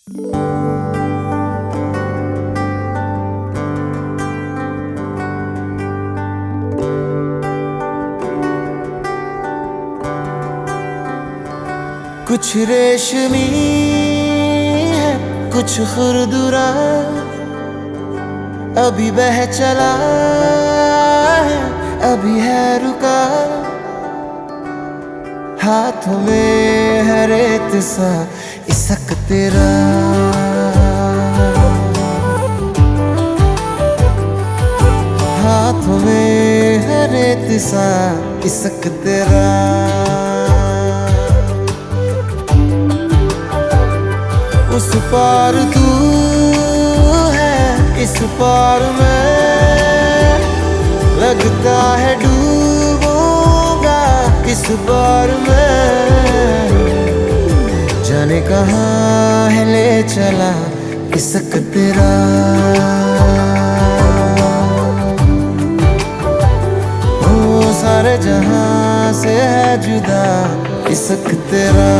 कुछ रेशमी है, कुछ खुरदुरा, अभी बह चला है, अभी है रुका। हाथों में है रेत सा इसक तेरा, हाथों में है रेत सा इसक तेरा। उस पार तू है, इस पार मैं, लगता है डूबूंगा इस बार मैं। जाने कहाँ है ले चला इसक तेरा, ओ सारे जहां से है जुदा इसक तेरा।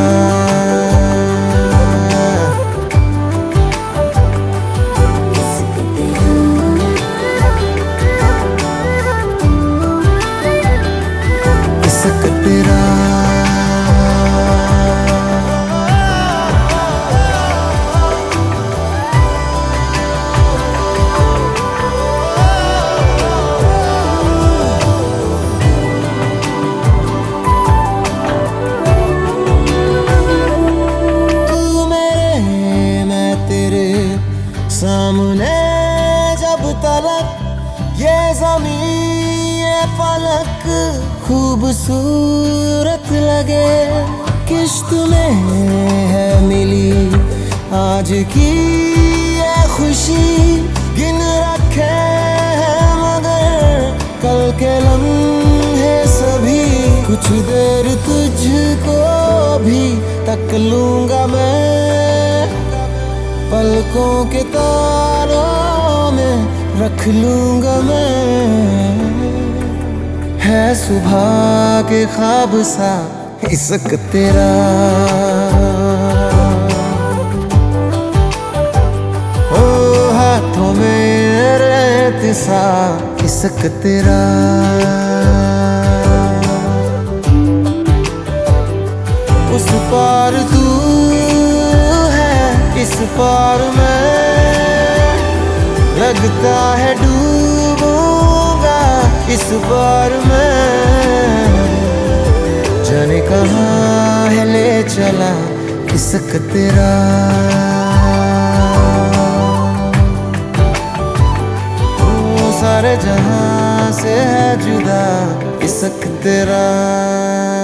सामने जब तलक ये ज़मीन ये फलक खूबसूरत लगे, किश्त में है मिली आज की ये खुशी। गिन रखे हैं मगर कल के लम्हे सभी, कुछ देर तुझको भी तक लूंगा मैं, पलकों के तारों में रख लूंगा मैं। है सुबह के ख्वाब सा इसक तेरा, ओ हाथों में रेत सा इसक तेरा। उस पार तू इस पार मैं, लगता है डूबूंगा इस बार मैं। जाने कहाँ है ले चला इसक तेरा, ओ सारे जहां से है जुदा इसक तेरा।